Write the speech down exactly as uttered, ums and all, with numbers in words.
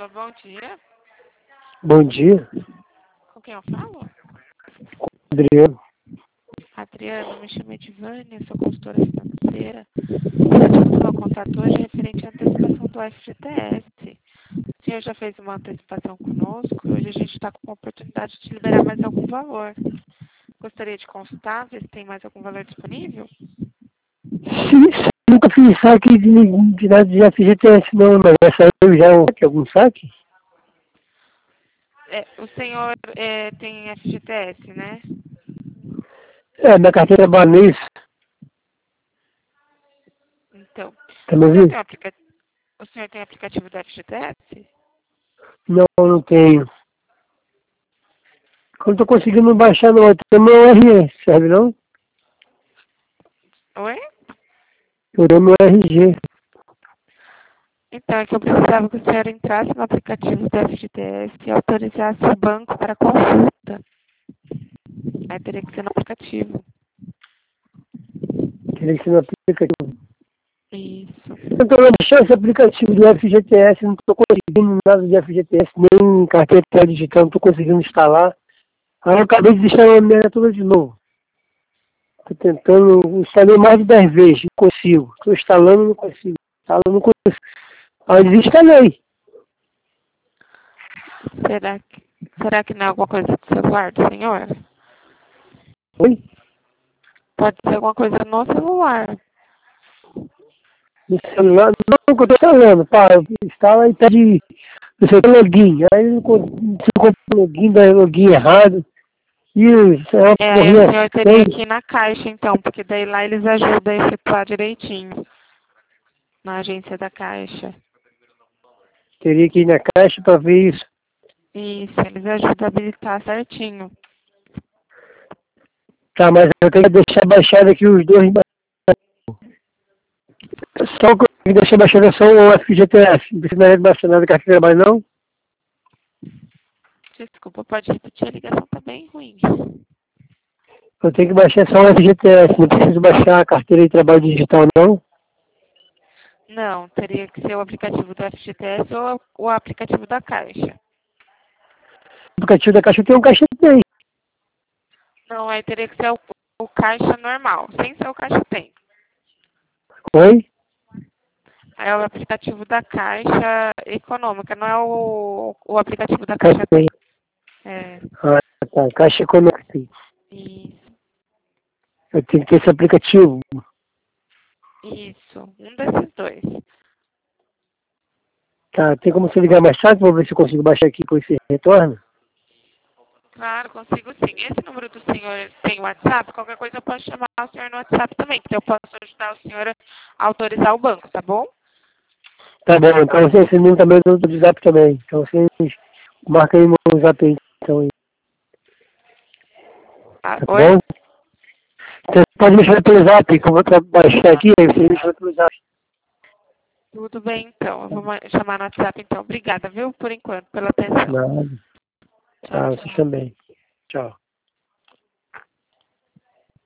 Alô, bom dia. Bom dia, Com quem eu falo? Adriano. Adriano, me chamo Edivânia, sou consultora financeira. O motivo do meu contato hoje é referente à antecipação do F G T S. O senhor já fez uma antecipação conosco e hoje a gente está com a oportunidade de liberar mais algum valor. Gostaria de consultar, ver se tem mais algum valor disponível? Sim, sim, nunca fiz saque de, de nada de F G T S não, mas já saiu já um, algum saque? É, o senhor é, tem F G T S, né? É, minha carteira trabalha nisso, Então, tá me o senhor ouvindo? tem, o aplica... o senhor tem aplicativo do F G T S? Não, não tenho. Eu não tô conseguindo baixar não, eu tenho meu R G, serve não? Oi? Eu tenho meu R G. Então, é que eu precisava que o senhor entrasse no aplicativo do F G T S e autorizasse o banco para consulta. Aí teria que ser no aplicativo. Teria que ser no aplicativo. Isso. Eu tô baixando esse aplicativo do F G T S, não tô conseguindo nada de F G T S, nem carteira digital, não tô conseguindo instalar. Aí eu acabei de instalar a merda toda de novo. Tô tentando, instalei mais de dez vezes, não consigo. Tô instalando, não consigo. Instalando, não consigo. Aí desinstalei. Será que, será que não é alguma coisa do celular do senhor? Oi? Pode ser alguma coisa no celular. No celular, não, que eu tô instalando. Pá, instala e pede, não sei o que, login. Aí eu não con- não sei como login, dá login errado. E isso é uma É, aí o porrinha senhor teria feia. que ir na caixa, então, porque daí lá eles ajudam a efetuar direitinho. Na agência da caixa. Teria que ir na caixa pra ver isso. Isso, eles ajudam a habilitar certinho. Tá, mas eu tenho que deixar baixado aqui os dois. Só que eu tenho que deixar baixado é só o F G T S. Não precisa baixar nada que aqui trabalho, não? Desculpa, pode repetir, a ligação tá bem ruim. Eu tenho que baixar só o F G T S, não preciso baixar a carteira de trabalho digital, não? Não, teria que ser o aplicativo do F G T S ou o aplicativo da Caixa. O aplicativo da Caixa tem um Caixa Tem. Não, aí teria que ser o, o Caixa normal, sem ser o Caixa Tem. Oi? Aí é o aplicativo da Caixa Econômica, não é o, o aplicativo da Caixa Caixa Tem. Tem. É, Ah, tá. Caixa Econômica. isso, Eu tenho que ter esse aplicativo. isso, um desses dois. Tá, tem como você ligar mais tarde pra ver se eu consigo baixar aqui com esse retorno? Claro, consigo sim. Esse número do senhor tem WhatsApp? Qualquer coisa eu posso chamar o senhor no WhatsApp também, que eu posso ajudar o senhor a autorizar o banco, tá bom? Tá bom, então você, esse número também do do Zap também. Então você marca aí no Zap aí, então aí. Ah, Tá oi? bom? Então você pode me chamar pelo Zap, que eu vou tra- baixar aqui, aí você me chama pelo Zap. Tudo bem, então. Eu vou ma- chamar no WhatsApp, então. Obrigada, viu, por enquanto, pela atenção. Nada. Tchau, Tá, você tchau. também. Tchau.